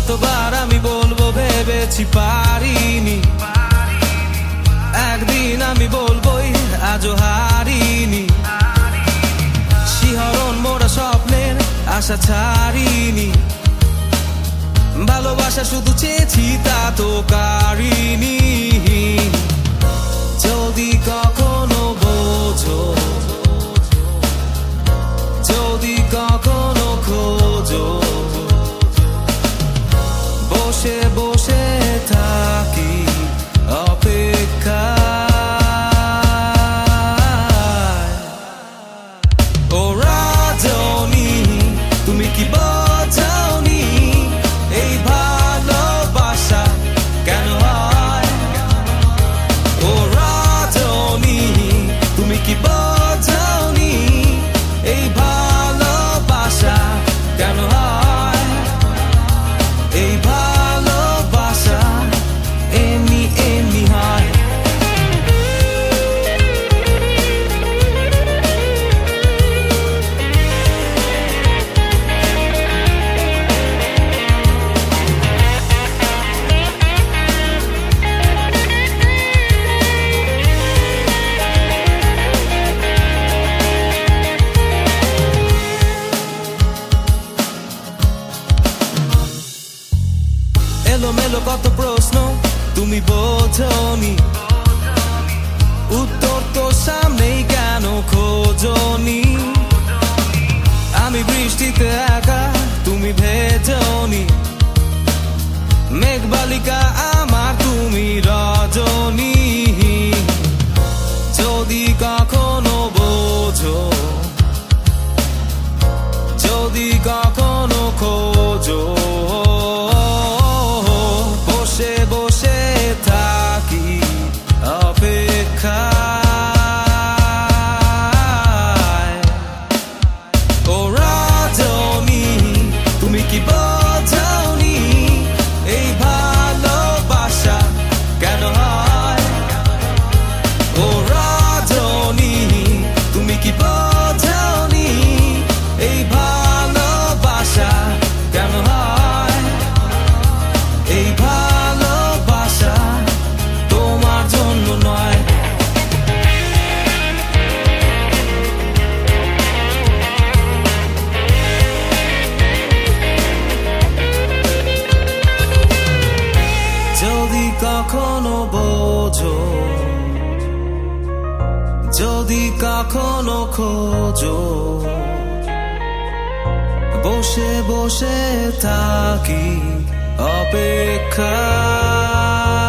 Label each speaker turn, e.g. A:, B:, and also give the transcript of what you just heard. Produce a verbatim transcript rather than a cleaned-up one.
A: কতবার আমি বলবো ভেবেছি পারিনি, একদিন আমি বলবোই আজও হারিনি। শিহরণ মোরা স্বপ্নের আশা ছাড়িনি, ভালোবাসা শুধু চেয়েছি তা তো কারিনি। যদি কখনো বোঝো, যদি কখনো খোঁজো, বসে বসে থাকি অপেক্ষায়। ও রাজনী, তুমি কি বোঝোনি এই ভালোবাসা কেন হয়? ও রাজনী, তুমি কি বোঝোনি এই ভালোবাসা কেন হয়? এই ভালোবাসা এমনি এমনি হয়। এলোমেলো কত প্রশ্ন তুমি বোঝোনি, উত্তর তো সামনেই কেন খোঁজোনি? আমি বৃষ্টিতে একা, তুমি ভেজোনি, মেঘবালিকা আমার তুমি রজনী। যদি কখনো বোঝো, যদি কখনো খোঁজো, বসে বসে থাকি অপেক্ষায়। ও রাজনী, তুমি কি বোঝোনি এই ভালোবাসা কেন হয়? ও রাজনী, তুমি কি বোঝোনি এই ভালোবাসা কেন হয়? এই ভালোবাসা তোমার জন্য নয়। যদি কখনো বোঝো, যদি কখনো খোঁজো, বসে বসে থাকি অপেক্ষা।